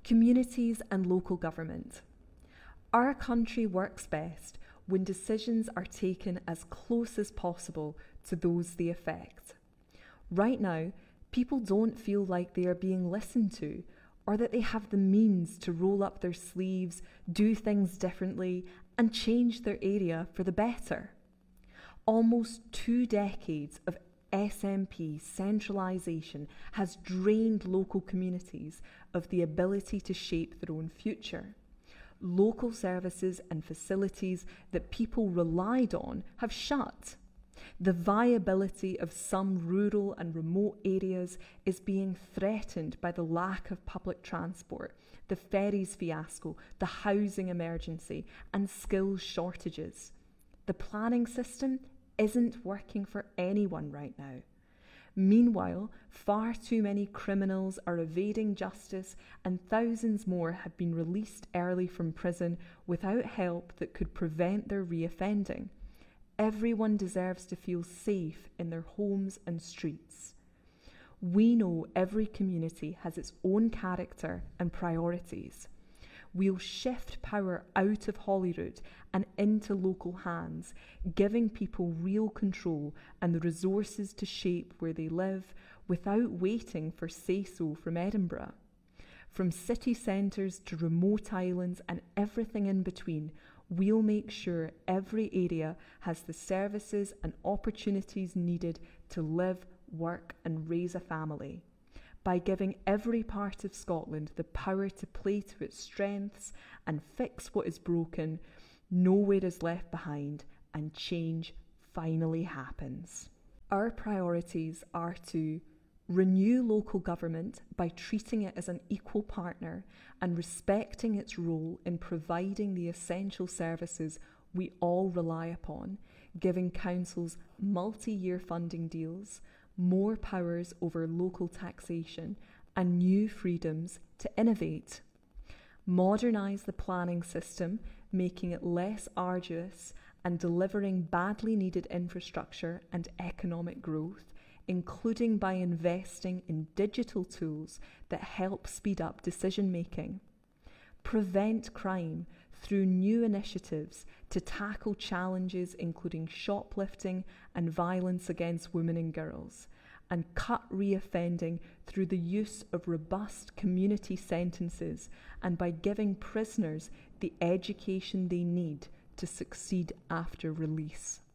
Communities and local government. Our country works best when decisions are taken as close as possible to those they affect. Right now, people don't feel like they are being listened to or that they have the means to roll up their sleeves, do things differently, and change their area for the better. Almost 2 decades of SNP centralisation has drained local communities of the ability to shape their own future. Local services and facilities that people relied on have shut. The viability of some rural and remote areas is being threatened by the lack of public transport, the ferries fiasco, the housing emergency, and skills shortages. The planning system isn't working for anyone right now. Meanwhile, far too many criminals are evading justice and thousands more have been released early from prison without help that could prevent their reoffending. Everyone deserves to feel safe in their homes and streets. We know every community has its own character and priorities. We'll shift power out of Holyrood and into local hands, giving people real control and the resources to shape where they live without waiting for say-so from Edinburgh. From city centres to remote islands and everything in between, we'll make sure every area has the services and opportunities needed to live, work and raise a family. By giving every part of Scotland the power to play to its strengths and fix what is broken, nowhere is left behind and change finally happens. Our priorities are to renew local government by treating it as an equal partner and respecting its role in providing the essential services we all rely upon, giving councils multi-year funding deals, more powers over local taxation, and new freedoms to innovate. Modernise the planning system, making it less arduous and delivering badly needed infrastructure and economic growth, including by investing in digital tools that help speed up decision making. Prevent crime through new initiatives to tackle challenges including shoplifting and violence against women and girls, and cut reoffending through the use of robust community sentences and by giving prisoners the education they need to succeed after release.